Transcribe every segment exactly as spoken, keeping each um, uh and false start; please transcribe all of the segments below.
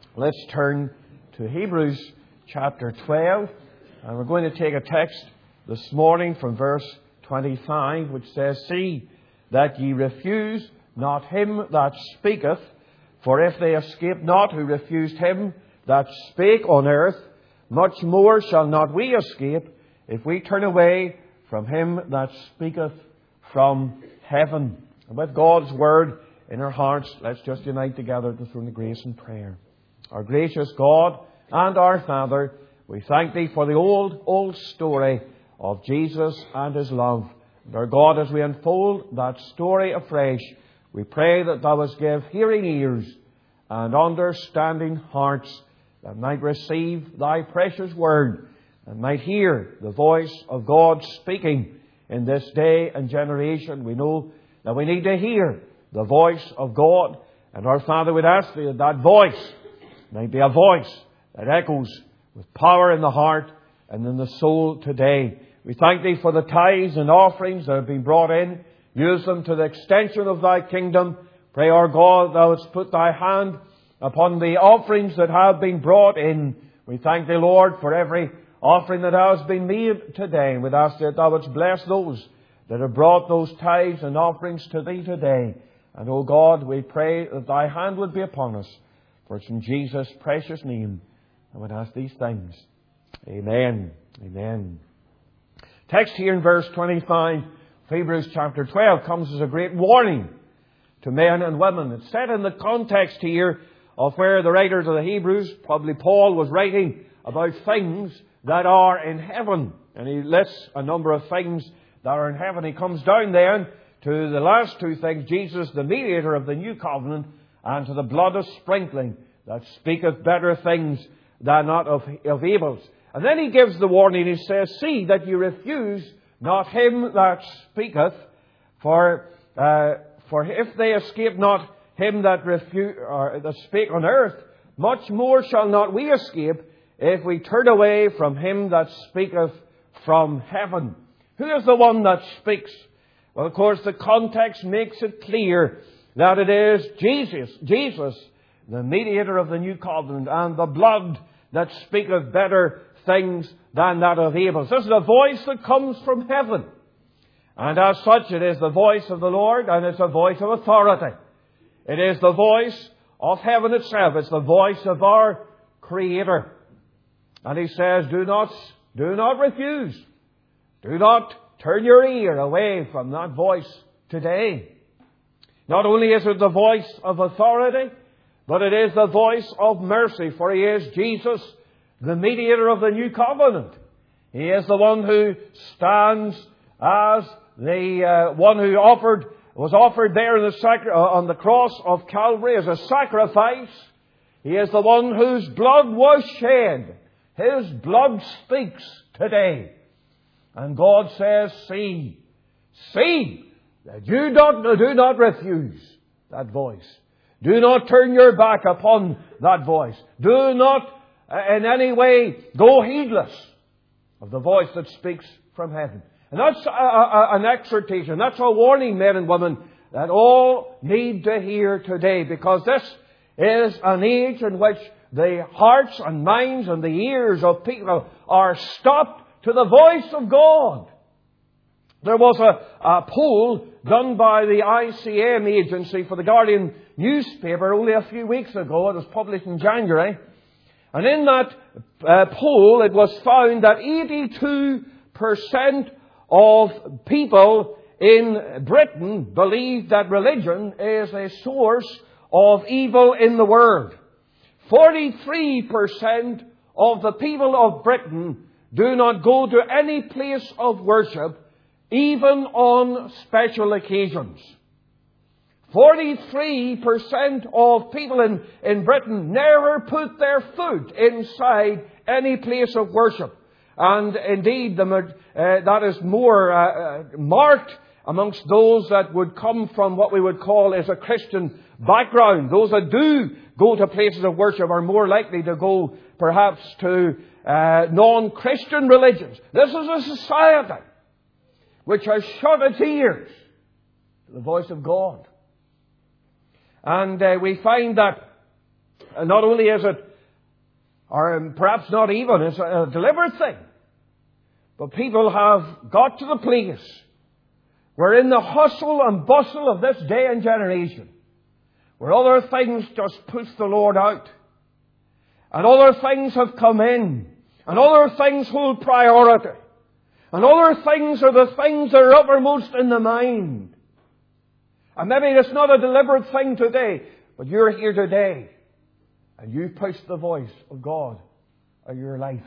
Let's turn to Hebrews chapter twelve, and we're going to take a text this morning from verse twenty-five, which says, "See that ye refuse not him that speaketh, for if they escape not who refused him that spake on earth, much more shall not we escape if we turn away from him that speaketh from heaven." And with God's word in our hearts, let's just unite together to throne of grace and prayer. Our gracious God and our Father, we thank Thee for the old, old story of Jesus and His love. And our God, as we unfold that story afresh, we pray that Thou wouldst give hearing ears and understanding hearts that might receive Thy precious word and might hear the voice of God speaking in this day and generation. We know that we need to hear the voice of God. And our Father, would ask Thee that that voice might be a voice that echoes with power in the heart and in the soul today. We thank Thee for the tithes and offerings that have been brought in. Use them to the extension of Thy kingdom. Pray, our God, Thou wouldst put Thy hand upon the offerings that have been brought in. We thank Thee, Lord, for every offering that has been made today. And we'd ask that Thou wouldst bless those that have brought those tithes and offerings to Thee today. And, O God, we pray that Thy hand would be upon us. For it's in Jesus' precious name I would ask these things. Amen. Amen. Text here in verse twenty-five of Hebrews chapter twelve comes as a great warning to men and women. It's set in the context here of where the writers of the Hebrews, probably Paul, was writing about things that are in heaven. And he lists a number of things that are in heaven. He comes down then to the last two things: Jesus, the mediator of the new covenant, and to the blood of sprinkling that speaketh better things than not of, of Abel's. And then he gives the warning. He says, "See that you refuse not him that speaketh, for uh, for if they escape not him that refu- or that spake on earth, much more shall not we escape if we turn away from him that speaketh from heaven." Who is the one that speaks? Well, of course, the context makes it clear that it is Jesus, Jesus, the mediator of the new covenant, and the blood that speaketh better things than that of Abel's. This is a voice that comes from heaven. And as such, it is the voice of the Lord, and it's a voice of authority. It is the voice of heaven itself. It's the voice of our Creator. And He says, do not, do not refuse. Do not turn your ear away from that voice today. Not only is it the voice of authority, but it is the voice of mercy, for He is Jesus, the mediator of the new covenant. He is the one who stands as the uh, one who offered was offered there in the sacri- on the cross of Calvary as a sacrifice. He is the one whose blood was shed. His blood speaks today. And God says, see, see, that you don't, do not refuse that voice. Do not turn your back upon that voice. Do not uh, in any way go heedless of the voice that speaks from heaven. And that's a, a, an exhortation. That's a warning, men and women, that all need to hear today. Because this is an age in which the hearts and minds and the ears of people are stopped to the voice of God. There was a, a poll done by the I C M agency for the Guardian newspaper only a few weeks ago. It was published in January. And in that uh, poll, it was found that eighty-two percent of people in Britain believe that religion is a source of evil in the world. forty-three percent of the people of Britain do not go to any place of worship, even on special occasions. forty-three percent of people in, in Britain never put their foot inside any place of worship. And indeed, the, uh, that is more uh, marked amongst those that would come from what we would call as a Christian background. Those that do go to places of worship are more likely to go perhaps to uh, non-Christian religions. This is a society which has shut its ears to the voice of God. And uh, we find that And not only is it, or perhaps not even, it's a deliberate thing, but people have got to the place where in the hustle and bustle of this day and generation, where other things just push the Lord out, and other things have come in, and other things hold priority, and other things are the things that are uppermost in the mind. And maybe it's not a deliberate thing today, but you're here today, and you push the voice of God in your life.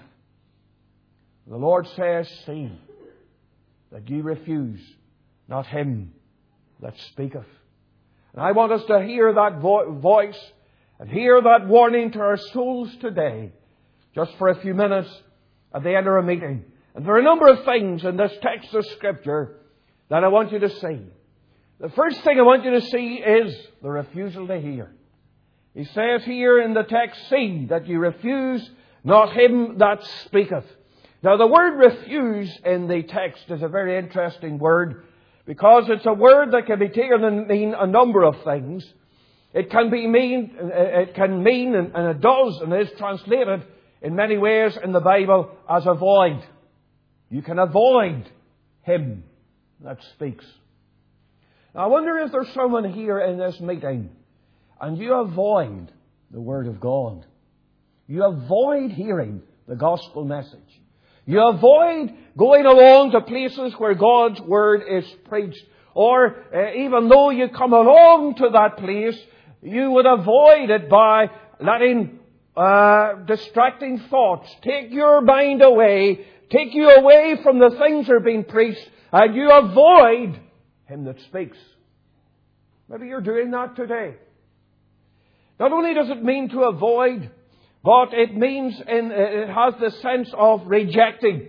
The Lord says, see that ye refuse not him that speaketh. And I want us to hear that vo- voice and hear that warning to our souls today, just for a few minutes at the end of our meeting. And there are a number of things in this text of Scripture that I want you to see. The first thing I want you to see is the refusal to hear. He says here in the text, see that you refuse not him that speaketh. Now the word refuse in the text is a very interesting word, because it's a word that can be taken and mean a number of things. It can be mean, it can mean, and it does, and is translated in many ways in the Bible as avoid. You can avoid him that speaks. Now I wonder if there's someone here in this meeting and you avoid the Word of God. You avoid hearing the gospel message. You avoid going along to places where God's Word is preached. Or uh, even though you come along to that place, you would avoid it by letting uh, distracting thoughts take your mind away, take you away from the things that are being preached, and you avoid him that speaks. Maybe you're doing that today. Not only does it mean to avoid, but it means in, it has the sense of rejecting.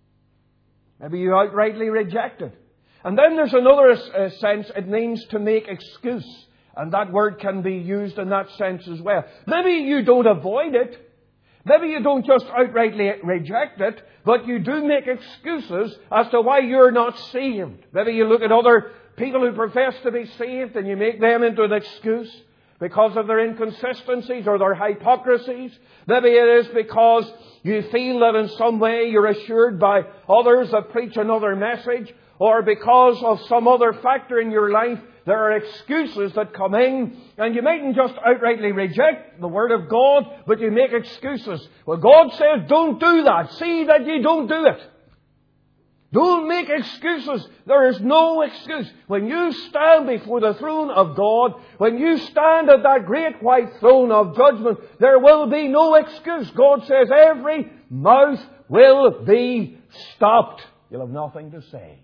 Maybe you outrightly reject it. And then there's another uh, sense, it means to make excuse. And that word can be used in that sense as well. Maybe you don't avoid it. Maybe you don't just outrightly reject it, but you do make excuses as to why you're not saved. Maybe you look at other people who profess to be saved and you make them into an excuse because of their inconsistencies or their hypocrisies. Maybe it is because you feel that in some way you're assured by others that preach another message, or because of some other factor in your life. There are excuses that come in, and you mightn't just outrightly reject the Word of God, but you make excuses. Well, God says, don't do that. See that you don't do it. Don't make excuses. There is no excuse. When you stand before the throne of God, when you stand at that great white throne of judgment, there will be no excuse. God says every mouth will be stopped. You'll have nothing to say.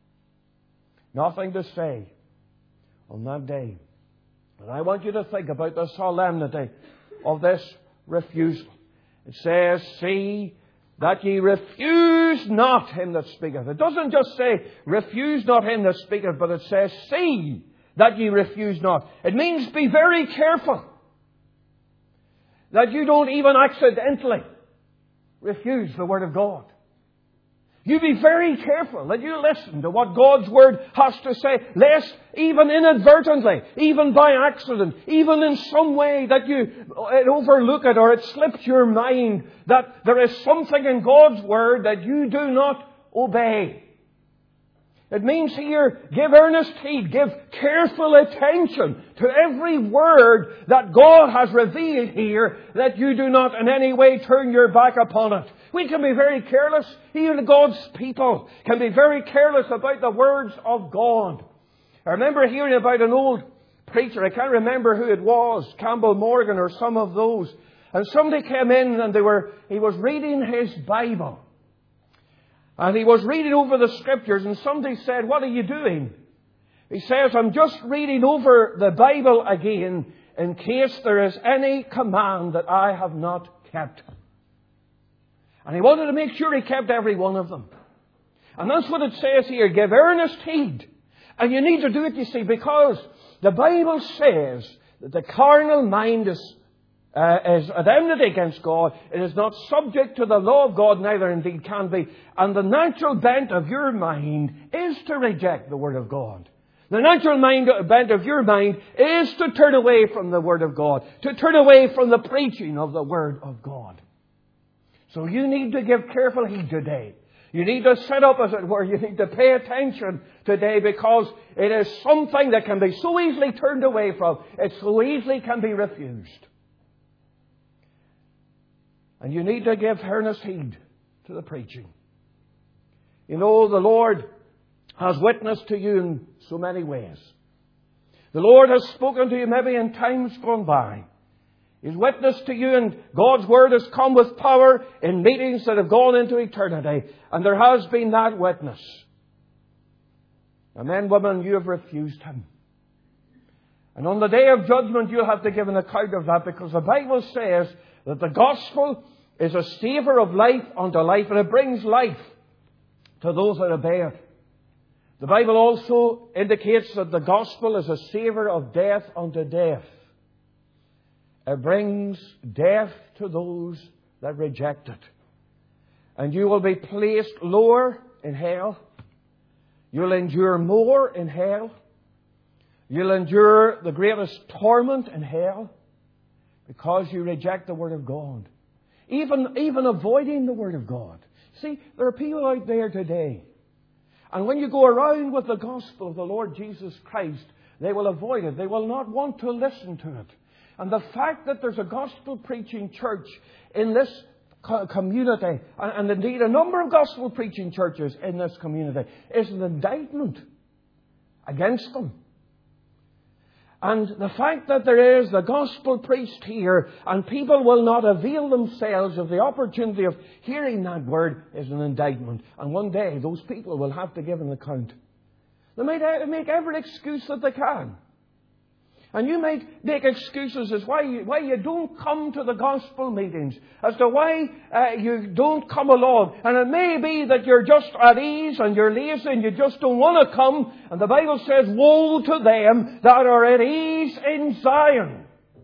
Nothing to say on that day. And I want you to think about the solemnity of this refusal. It says, see that ye refuse not him that speaketh. It doesn't just say, refuse not him that speaketh, but it says, see that ye refuse not. It means be very careful that you don't even accidentally refuse the Word of God. You be very careful that you listen to what God's Word has to say, lest even inadvertently, even by accident, even in some way that you overlook it or it slips your mind, that there is something in God's Word that you do not obey. It means here, give earnest heed, give careful attention to every word that God has revealed here, that you do not in any way turn your back upon it. We can be very careless. Even God's people can be very careless about the words of God. I remember hearing about an old preacher. I can't remember who it was, Campbell Morgan or some of those. And somebody came in and they were, he was reading his Bible. And he was reading over the Scriptures, and somebody said, what are you doing? He says, I'm just reading over the Bible again in case there is any command that I have not kept. And he wanted to make sure he kept every one of them. And that's what it says here, give earnest heed. And you need to do it, you see, because the Bible says that the carnal mind is Uh, is at enmity against God. It is not subject to the law of God, neither indeed can be. And the natural bent of your mind is to reject the Word of God. The natural mind, bent of your mind is to turn away from the Word of God, to turn away from the preaching of the Word of God. So you need to give careful heed today. You need to sit up, as it were. You need to pay attention today, because it is something that can be so easily turned away from. It so easily can be refused. And you need to give earnest heed to the preaching. You know, the Lord has witnessed to you in so many ways. The Lord has spoken to you maybe in times gone by. He's witnessed to you, and God's Word has come with power in meetings that have gone into eternity. And there has been that witness. And then, women, you have refused Him. And on the day of judgment, you'll have to give an account of that, because the Bible says that the gospel is a savour of life unto life, and it brings life to those that obey it. The Bible also indicates that the gospel is a savour of death unto death. It brings death to those that reject it. And you will be placed lower in hell. You'll endure more in hell. You'll endure the greatest torment in hell because you reject the Word of God. Even, even avoiding the Word of God. See, there are people out there today, and when you go around with the gospel of the Lord Jesus Christ, they will avoid it. They will not want to listen to it. And the fact that there's a gospel preaching church in this co- community, and, and indeed a number of gospel preaching churches in this community, is an indictment against them. And the fact that there is the gospel preached here, and people will not avail themselves of the opportunity of hearing that word, is an indictment. And one day those people will have to give an account. They might make every excuse that they can. And you might make excuses as why you, why you don't come to the gospel meetings, as to why uh, you don't come along. And it may be that you're just at ease and you're lazy and you just don't want to come. And the Bible says, woe to them that are at ease in Zion.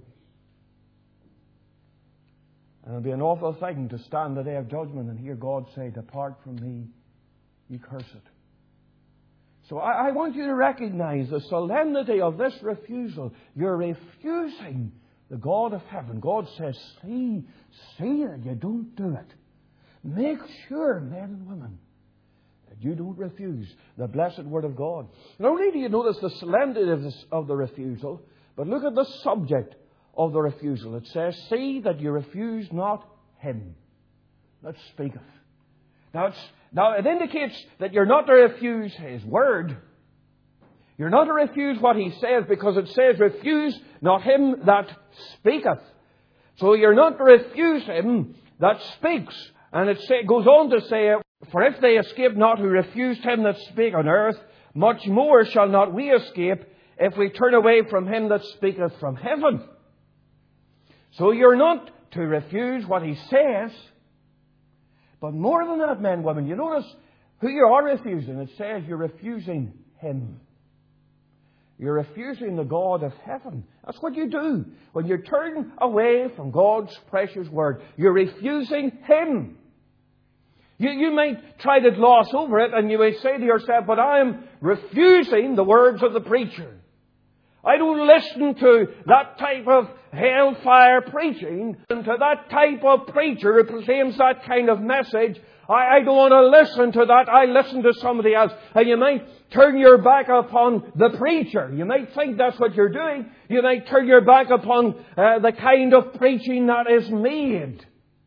And it'll be an awful thing to stand the day of judgment and hear God say, depart from me, ye cursed. So I, I want you to recognize the solemnity of this refusal. You're refusing the God of heaven. God says, see, see that you don't do it. Make sure, men and women, that you don't refuse the blessed Word of God. Not only do you notice the solemnity of, this, of the refusal, but look at the subject of the refusal. It says, see that you refuse not Him that speaketh. Now, it's, now, it indicates that you're not to refuse His Word. You're not to refuse what He says, because it says, refuse not Him that speaketh. So you're not to refuse Him that speaks. And it say, goes on to say, for if they escape not who refused Him that spake on earth, much more shall not we escape if we turn away from Him that speaketh from heaven. So you're not to refuse what He says. But more than that, men and women, you notice who you are refusing. It says you're refusing Him. You're refusing the God of heaven. That's what you do. When you turn away from God's precious Word, you're refusing Him. You, you might try to gloss over it, and you may say to yourself, but I am refusing the words of the preacher. I don't listen to that type of hellfire preaching, and to that type of preacher who proclaims that kind of message. I, I don't want to listen to that. I listen to somebody else. And you might turn your back upon the preacher. You might think that's what you're doing. You might turn your back upon uh, the kind of preaching that is made.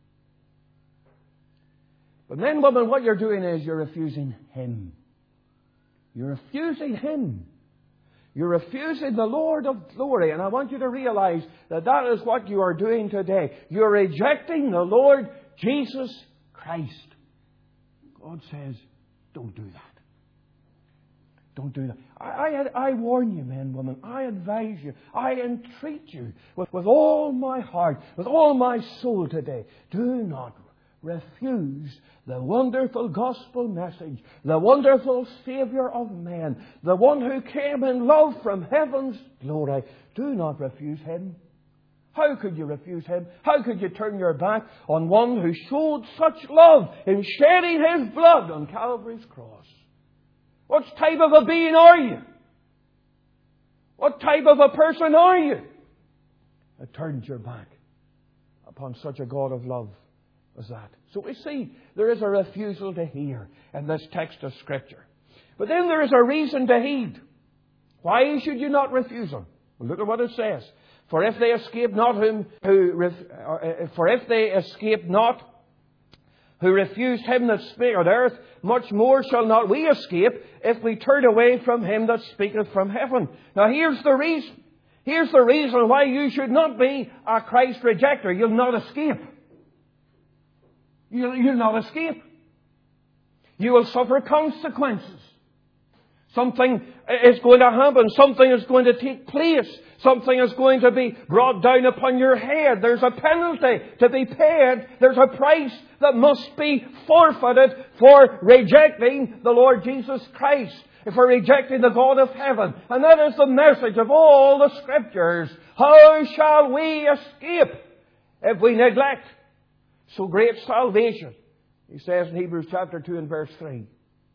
But then, woman, what you're doing is you're refusing Him. You're refusing Him. You're refusing the Lord of glory. And I want you to realize that that is what you are doing today. You're rejecting the Lord Jesus Christ. God says, don't do that. Don't do that. I, I, I warn you, men, women. I advise you. I entreat you with, with all my heart, with all my soul today. Do not refuse the wonderful gospel message, the wonderful Saviour of men, the one who came in love from heaven's glory. Do not refuse Him. How could you refuse Him? How could you turn your back on one who showed such love in shedding His blood on Calvary's cross? What type of a being are you? What type of a person are you that turns your back upon such a God of love as that? So we see there is a refusal to hear in this text of Scripture. But then there is a reason to heed. Why should you not refuse Him? Well, look at what it says. For if they escape not him who, ref- uh, for if they escape not who refused Him that spake on earth, much more shall not we escape if we turn away from Him that speaketh from heaven. Now here's the reason. Here's the reason why you should not be a Christ rejecter. You'll not escape. You'll, you'll not escape. You will suffer consequences. Something is going to happen. Something is going to take place. Something is going to be brought down upon your head. There's a penalty to be paid. There's a price that must be forfeited for rejecting the Lord Jesus Christ, for rejecting the God of heaven. And that is the message of all the Scriptures. How shall we escape if we neglect so great salvation? He says in Hebrews chapter two and verse three.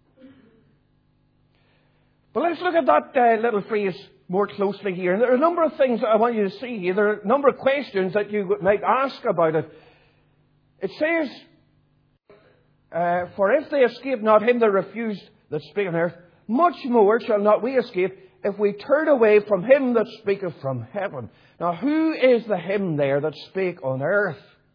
But let's look at that uh, little phrase more closely here. And there are a number of things that I want you to see here. There are a number of questions that you might ask about it. It says, uh, For if they escape not Him that refused that spake on earth, much more shall not we escape if we turn away from Him that speaketh from heaven. Now, who is the Him there that spake on earth?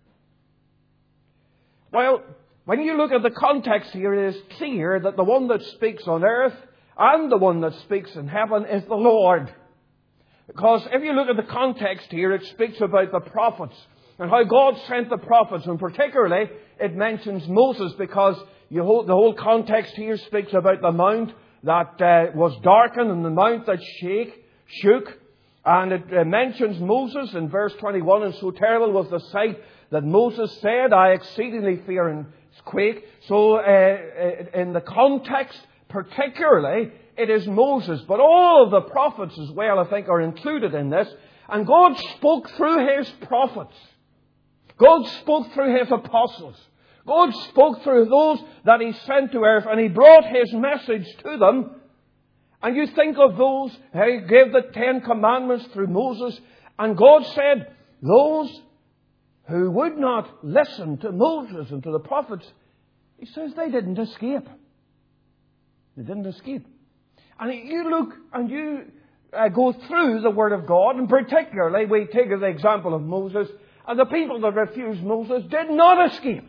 Well, when you look at the context here, it is clear that the one that speaks on earth and the one that speaks in heaven is the Lord. Because if you look at the context here, it speaks about the prophets and how God sent the prophets. And particularly, it mentions Moses because you hold, the whole context here speaks about the mount that uh, was darkened and the mount that shake, shook. And it uh, mentions Moses in verse twenty-one. And so terrible was the sight that Moses said, I exceedingly fear and quake. So uh, in the context, particularly, it is Moses. But all of the prophets as well, I think, are included in this. And God spoke through His prophets. God spoke through His apostles. God spoke through those that He sent to earth. And He brought His message to them. And you think of those, He gave the Ten Commandments through Moses. And God said, those who would not listen to Moses and to the prophets, He says they didn't escape. They didn't escape. And you look and you uh, go through the Word of God, and particularly we take the example of Moses, and the people that refused Moses did not escape.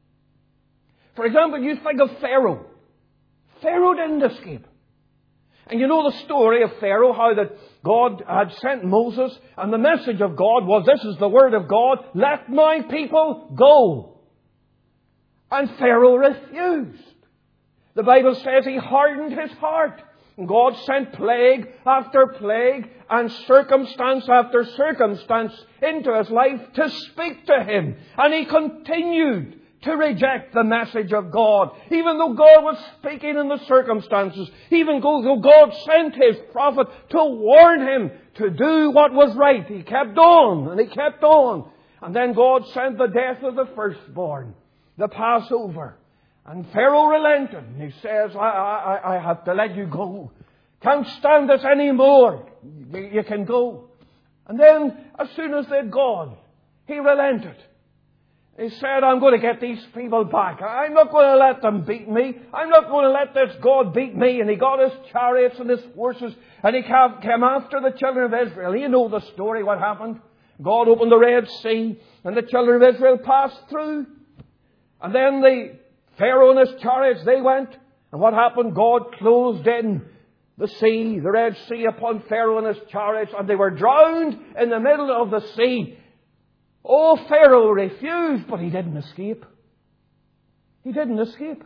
For example, you think of Pharaoh. Pharaoh didn't escape. And you know the story of Pharaoh, how that God had sent Moses, and the message of God was, this is the Word of God, let my people go. And Pharaoh refused. The Bible says he hardened his heart. And God sent plague after plague and circumstance after circumstance into his life to speak to him. And he continued to reject the message of God. Even though God was speaking in the circumstances. Even though God sent His prophet to warn him to do what was right. He kept on and he kept on. And then God sent the death of the firstborn. The Passover. And Pharaoh relented. And he says, I, I, I have to let you go. Can't stand this anymore. You, you can go. And then, as soon as they'd gone, he relented. He said, I'm going to get these people back. I'm not going to let them beat me. I'm not going to let this God beat me. And he got his chariots and his horses. And he came after the children of Israel. You know the story, what happened. God opened the Red Sea. And the children of Israel passed through. And then the Pharaoh and his chariots, they went. And what happened? God closed in the sea, the Red Sea, upon Pharaoh and his chariots. And they were drowned in the middle of the sea. Oh, Pharaoh refused, but he didn't escape. He didn't escape.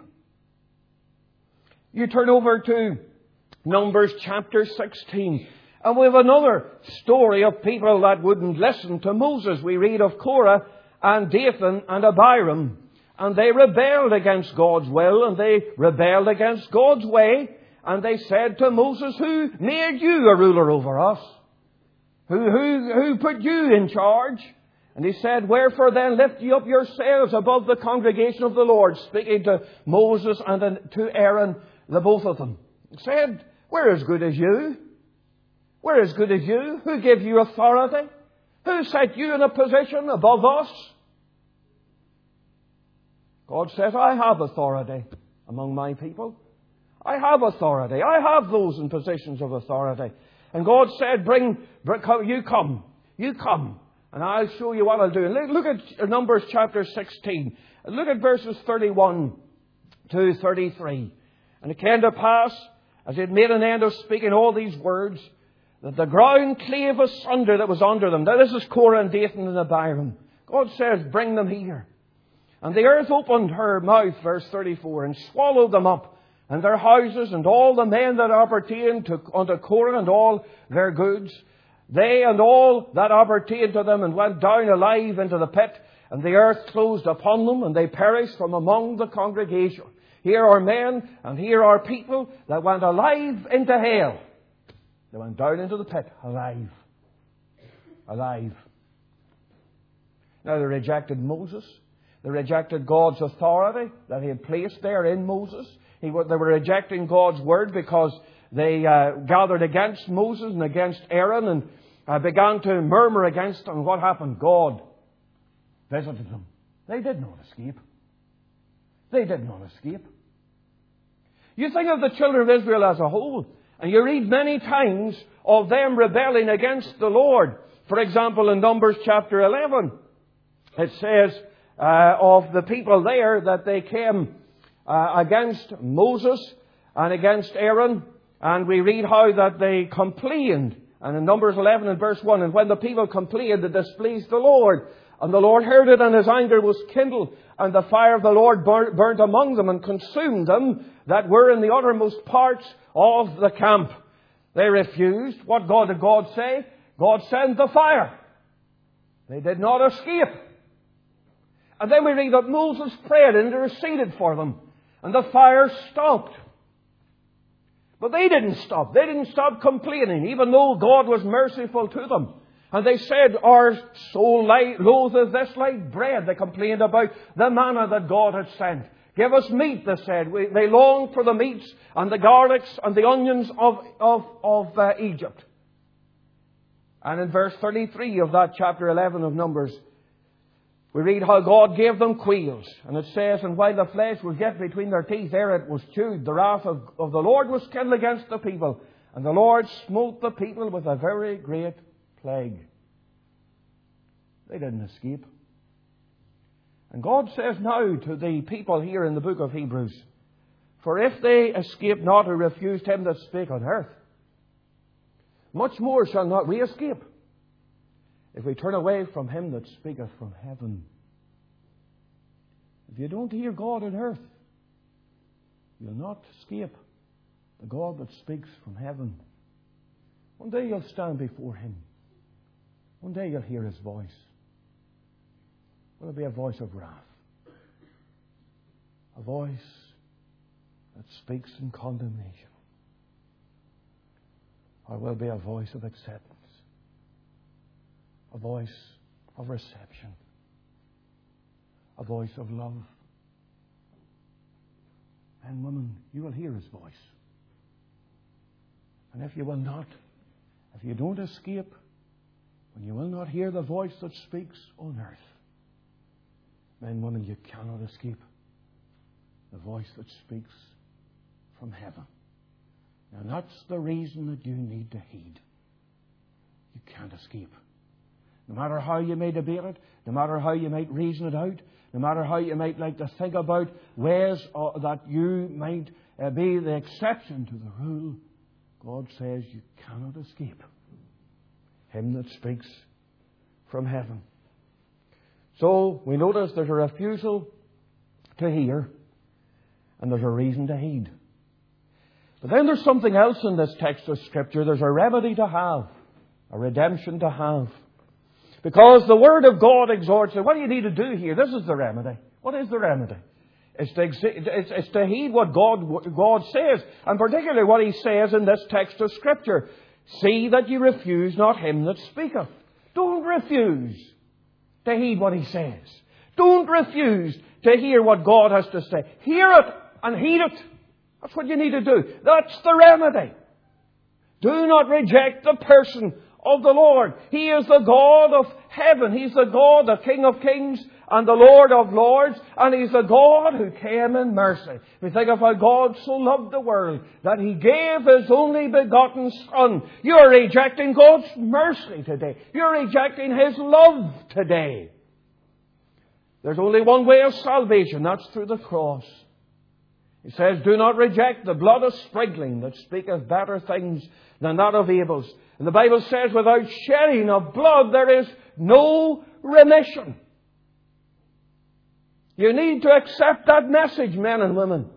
You turn over to Numbers chapter sixteen. And we have another story of people that wouldn't listen to Moses. We read of Korah and Dathan and Abiram. And they rebelled against God's will, and they rebelled against God's way. And they said to Moses, who made you a ruler over us? Who, who, who put you in charge? And he said, wherefore then lift ye up yourselves above the congregation of the Lord, speaking to Moses and to Aaron, the both of them. He said, we're as good as you. We're as good as you. Who gave you authority? Who set you in a position above us? God says, I have authority among my people. I have authority. I have those in positions of authority. And God said, bring, bring you come. You come. And I'll show you what I'll do. And look at Numbers chapter sixteen. Look at verses thirty-one to thirty-three. And it came to pass, as he had made an end of speaking all these words, that the ground clave asunder that was under them. Now this is Korah and Dathan and Abiram. God says, bring them here. And the earth opened her mouth, verse thirty-four, and swallowed them up, and their houses, and all the men that appertained to, unto Korah, and all their goods. They and all that appertained to them, and went down alive into the pit, and the earth closed upon them, and they perished from among the congregation. Here are men, and here are people that went alive into hell. They went down into the pit, alive. Alive. Now they rejected Moses. They rejected God's authority that He had placed there in Moses. He, they were rejecting God's word because they uh, gathered against Moses and against Aaron and uh, began to murmur against them. And what happened? God visited them. They did not escape. They did not escape. You think of the children of Israel as a whole, and you read many times of them rebelling against the Lord. For example, in Numbers chapter eleven, it says uh, of the people there that they came uh, against Moses and against Aaron, and we read how that they complained. And in Numbers eleven and verse one, and when the people complained, it displeased the Lord. And the Lord heard it, and His anger was kindled, and the fire of the Lord burnt, burnt among them and consumed them that were in the uttermost parts of the camp. They refused. What God did God say? God sent the fire. They did not escape. And then we read that Moses prayed and interceded for them, and the fire stopped. But they didn't stop. They didn't stop complaining, even though God was merciful to them. And they said, our soul loatheth this like bread. They complained about the manna that God had sent. Give us meat, they said. We, they longed for the meats and the garlics and the onions of, of, of uh, Egypt. And in verse thirty-three of that chapter eleven of Numbers, we read how God gave them quails. And it says, and while the flesh was yet between their teeth, ere it was chewed, the wrath of, of the Lord was kindled against the people. And the Lord smote the people with a very great plague. They didn't escape. And God says now to the people here in the book of Hebrews, for if they escape not or refused Him that spake on earth, much more shall not we escape, if we turn away from Him that speaketh from heaven. If you don't hear God on earth, you'll not escape the God that speaks from heaven. One day you'll stand before Him. One day you'll hear His voice. Will it be a voice of wrath? A voice that speaks in condemnation? Or will it be a voice of acceptance? A voice of reception? A voice of love? And women, you will hear His voice. And if you will not, if you don't escape, when you will not hear the voice that speaks on earth, men, women, you cannot escape the voice that speaks from heaven. Now that's the reason that you need to heed. You can't escape. No matter how you may debate it, no matter how you might reason it out, no matter how you might like to think about ways uh, that you might uh, be the exception to the rule, God says you cannot escape Him that speaks from heaven. So we notice there's a refusal to hear, and there's a reason to heed. But then there's something else in this text of Scripture. There's a remedy to have, a redemption to have. Because the Word of God exhorts you. What do you need to do here? This is the remedy. What is the remedy? It's to, it's, it's to heed what God, God says, and particularly what He says in this text of Scripture. See that you refuse not Him that speaketh. Don't refuse to heed what He says. Don't refuse to hear what God has to say. Hear it and heed it. That's what you need to do. That's the remedy. Do not reject the person of the Lord. He is the God of heaven. He's the God, the King of kings and the Lord of lords. And He's the God who came in mercy. We think of how God so loved the world that He gave His only begotten Son. You're rejecting God's mercy today. You're rejecting His love today. There's only one way of salvation. That's through the cross. He says, do not reject the blood of sprinkling that speaketh better things than that of Abel's. And the Bible says, without shedding of blood, there is no remission. You need to accept that message, men and women.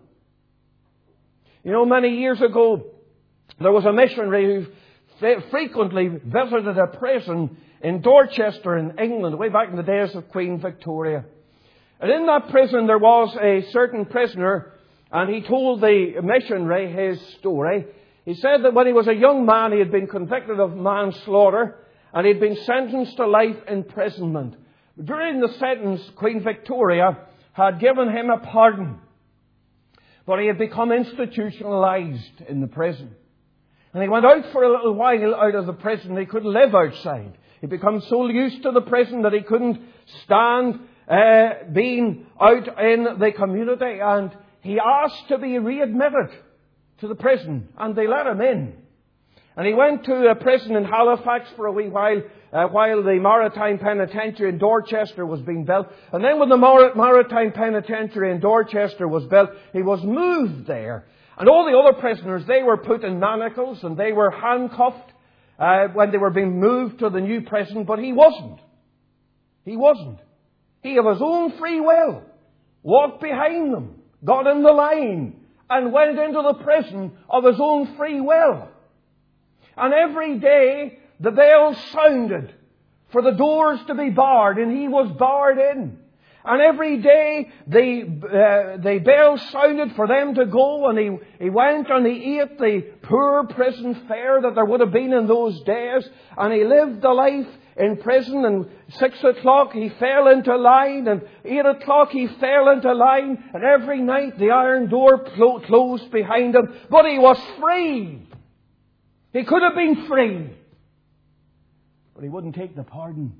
You know, many years ago, there was a missionary who frequently visited a prison in Dorchester in England, way back in the days of Queen Victoria. And in that prison, there was a certain prisoner, and he told the missionary his story. He said that when he was a young man, he had been convicted of manslaughter, and he had been sentenced to life imprisonment. During the sentence, Queen Victoria had given him a pardon, but he had become institutionalized in the prison. And he went out for a little while out of the prison. He couldn't live outside. He'd become so used to the prison that he couldn't stand uh, being out in the community. And he asked to be readmitted to the prison, and they let him in. And he went to a prison in Halifax for a wee while, uh, while the Maritime Penitentiary in Dorchester was being built. And then when the Mar- Maritime Penitentiary in Dorchester was built, he was moved there. And all the other prisoners, they were put in manacles and they were handcuffed uh, when they were being moved to the new prison. But he wasn't. He wasn't. He, of his own free will, walked behind them, got in the line, and went into the prison of his own free will. And every day the bell sounded for the doors to be barred, and he was barred in. And every day the, uh, the bell sounded for them to go, and he, he went and he ate the poor prison fare that there would have been in those days. And he lived the life in prison, and six o'clock he fell into line, and eight o'clock he fell into line, and every night the iron door clo- closed behind him. But he was free. He could have been free, but he wouldn't take the pardon.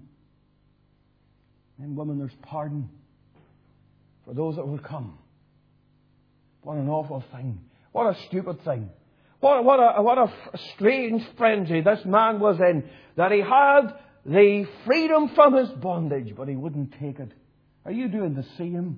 And women, there's pardon for those that will come. What an awful thing. What a stupid thing. What, what, a, what a strange frenzy this man was in, that he had the freedom from his bondage, but he wouldn't take it. Are you doing the same?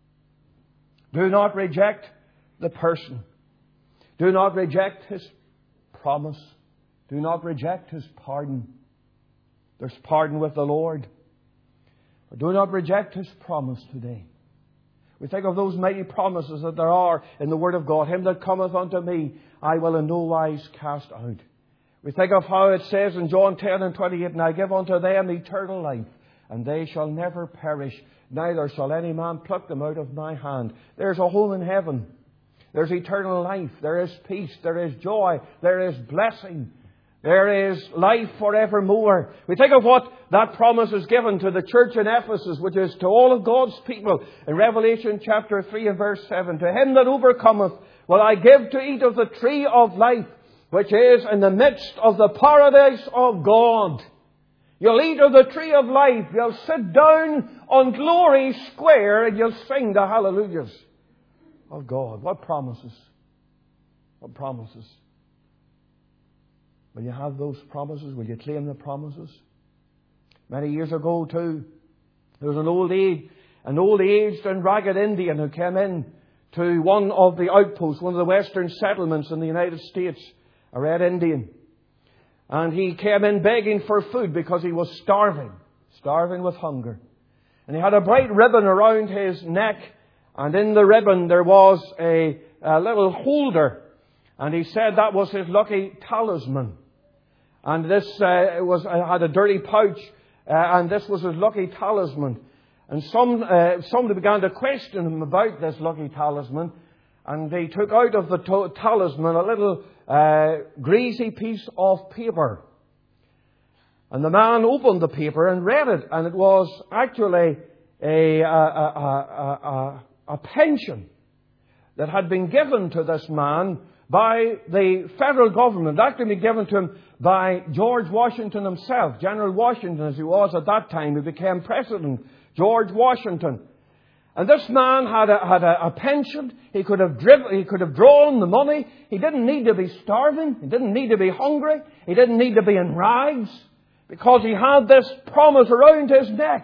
Do not reject the person. Do not reject his promise. Do not reject his pardon. There's pardon with the Lord. But do not reject His promise today. We think of those mighty promises that there are in the Word of God. Him that cometh unto me, I will in no wise cast out. We think of how it says in John ten and twenty-eight, and I give unto them eternal life, and they shall never perish, neither shall any man pluck them out of my hand. There's a home in heaven. There's eternal life. There is peace. There is joy. There is blessing. There is life forevermore. We think of what that promise is given to the church in Ephesus, which is to all of God's people. In Revelation chapter three and verse seven, to him that overcometh will I give to eat of the tree of life, which is in the midst of the paradise of God. You'll eat of the tree of life. You'll sit down on Glory Square and you'll sing the hallelujahs of God. What promises? What promises? Will you have those promises? Will you claim the promises? Many years ago, too, there was an old age, an old aged and ragged Indian who came in to one of the outposts, one of the western settlements in the United States, a Red Indian. And he came in begging for food because he was starving, starving with hunger. And he had a bright ribbon around his neck, and in the ribbon there was a, a little holder. And he said that was his lucky talisman. And this uh, was uh, had a dirty pouch, uh, and this was his lucky talisman. And some uh, somebody began to question him about this lucky talisman. And they took out of the to- talisman a little uh, greasy piece of paper. And the man opened the paper and read it. And it was actually a, a, a, a, a, a pension that had been given to this man by the federal government, actually given to him by George Washington himself. General Washington, as he was at that time, he became president. George Washington. And this man had a, had a, a pension. He could have driven, he could have drawn the money. He didn't need to be starving. He didn't need to be hungry. He didn't need to be in rags, because he had this promise around his neck.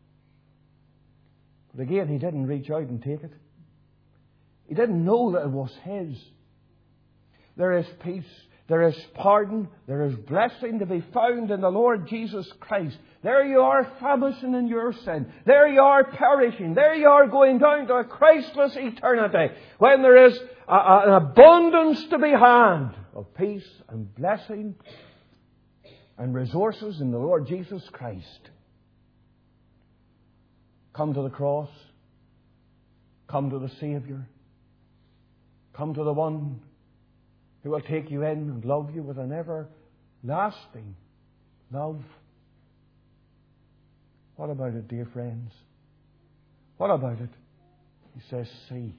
But again, he didn't reach out and take it. He didn't know that it was his. There is peace. There is pardon. There is blessing to be found in the Lord Jesus Christ. There you are, famishing in your sin. There you are, perishing. There you are, going down to a Christless eternity, when there is a, a, an abundance to be had of peace and blessing and resources in the Lord Jesus Christ. Come to the cross. Come to the Saviour. Come to the one who will take you in and love you with an everlasting love. What about it, dear friends? What about it? He says, see.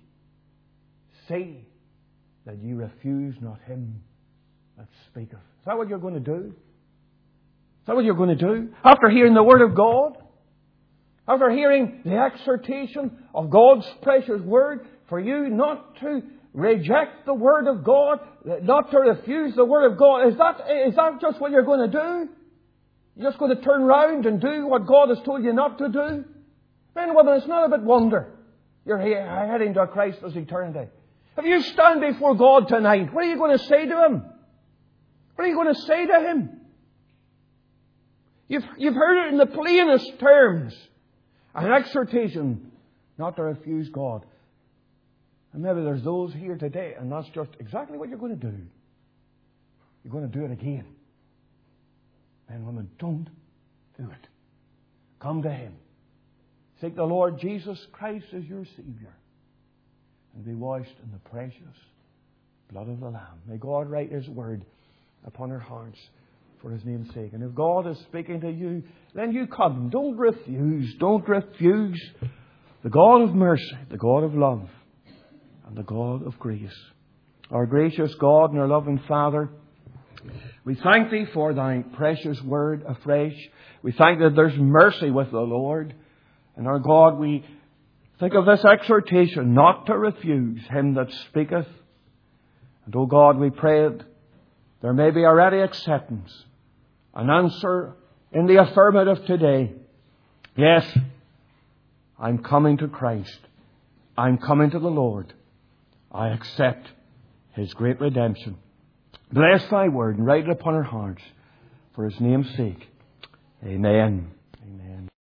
See that ye refuse not him that speaketh. Is that what you're going to do? Is that what you're going to do? After hearing the Word of God? After hearing the exhortation of God's precious Word, for you not to reject the Word of God, not to refuse the Word of God, is that, is that just what you're going to do? You're just going to turn round and do what God has told you not to do? Men and women, it's not a bit wonder you're heading to a Christless eternity. If you stand before God tonight, what are you going to say to Him? What are you going to say to Him? You've, you've heard it in the plainest terms. An exhortation not to refuse God. And maybe there's those here today, and that's just exactly what you're going to do. You're going to do it again. Men and women, don't do it. Come to Him. Seek the Lord Jesus Christ as your Saviour, and be washed in the precious blood of the Lamb. May God write His Word upon our hearts for His name's sake. And if God is speaking to you, then you come. Don't refuse. Don't refuse the God of mercy, the God of love, and the God of grace. Our gracious God and our loving Father, we thank Thee for Thy precious Word afresh. We thank that there's mercy with the Lord. And our God, we think of this exhortation not to refuse Him that speaketh. And, O God, we pray that there may be a ready acceptance, an answer in the affirmative today. Yes, I'm coming to Christ. I'm coming to the Lord. I accept His great redemption. Bless Thy Word and write it upon our hearts for His name's sake. Amen.